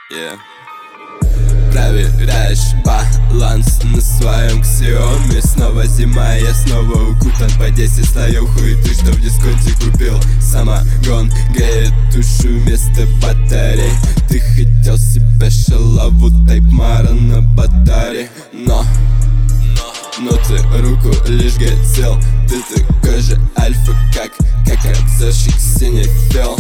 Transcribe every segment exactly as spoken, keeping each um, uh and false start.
Yeah. Проверяешь баланс на своем ксиоме. Снова зима, я снова укутан по десять слоев хуеты, что в дисконте купил. Самогон греет душу вместо батарей. Ты хотел себе шалаву тайп-мара на батаре, но но ты руку лишь хотел. Ты такой же альфа, как Как обзорщик синий фел.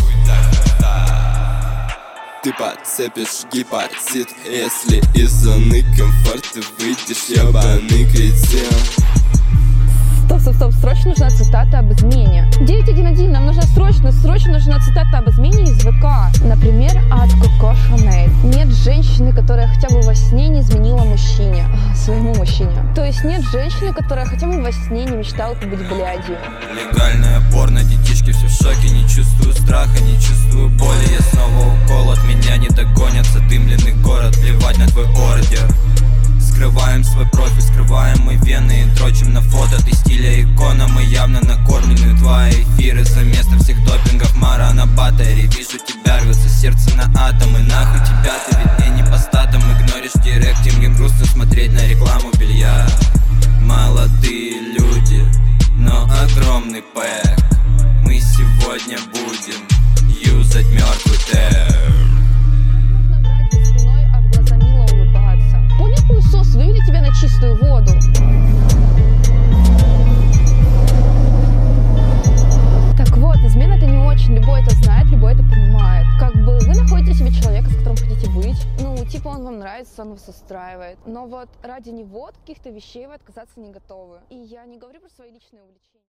Ты подцепишь гепатит, если из зоны комфорта выйдешь, ебаный кретин. Стоп, стоп, стоп, срочно нужна цитата об измене. девять один один, нам нужна срочно, срочно нужна цитата об измене из ВК. Например, от Коко Шанель. Нет женщины, которая хотя бы во сне не изменила мужчине, своему мужчине. То есть нет женщины, которая хотя бы во сне не мечтала побыть блядью. Легальное порно, детишки все в шоке. Не чувствую страха, не чувствую боли. Я снова укол, от меня не догонят. Задымленный город, плевать на твой ордер. Скрываем свой профиль, скрываем мы вены и дрочим на фото. Ты стиля икона, мы явно накормлены. Твои эфиры за место всех допингов. Мара на батаре, вижу тебя, рвется сердце на атомы. Нахуй тебя, ты ведь мне не по статам. Игноришь директинг, им грустно смотреть на рекламу белья. Молодые люди, но огромный пэк. Мы сегодня будем юзать мертвый тер. Хуесос, вывели тебя на чистую воду. Так вот, измена это не очень. Любой это знает, любой это понимает. Как бы вы находите себе человека, с которым хотите быть. Ну, типа он вам нравится, он вас устраивает. Но вот ради него от каких-то вещей вы отказаться не готовы. И я не говорю про свои личные увлечения.